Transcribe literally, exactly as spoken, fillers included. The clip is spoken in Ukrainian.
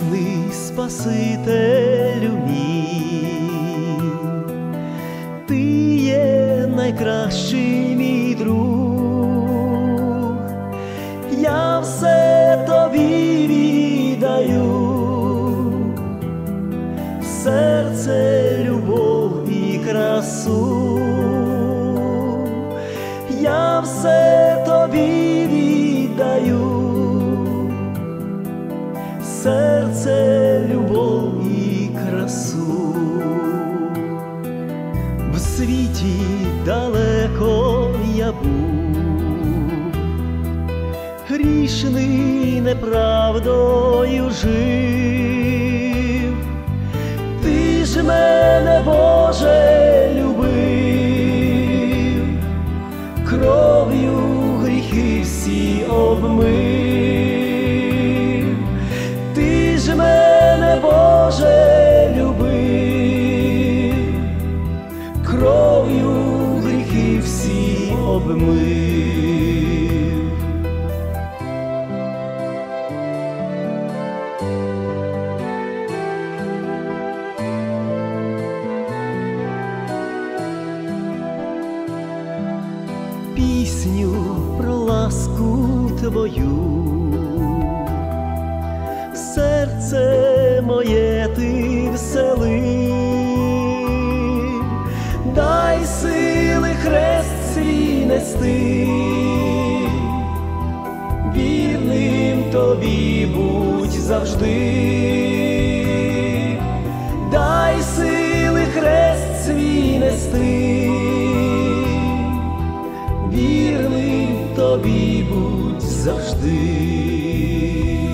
Рясний Спасителю мій, ти є найкращий мій друг, я все тобі віддаю, серце, любов і красу, я все тобі віддаю, серце, любов і красу. В світі далеко я був, грішний неправдою жив, ти ж мене, Боже, любив, кров'ю гріхи всі обмив, ти ж мене, Боже, любив, кров'ю гріхи всі обмив. Пісню про ласку твою в серце моє ти вселив, дай сили хрест свій нести, вірним тобі будь завжди, дай сили хрест свій нести, вірним тобі будь завжди.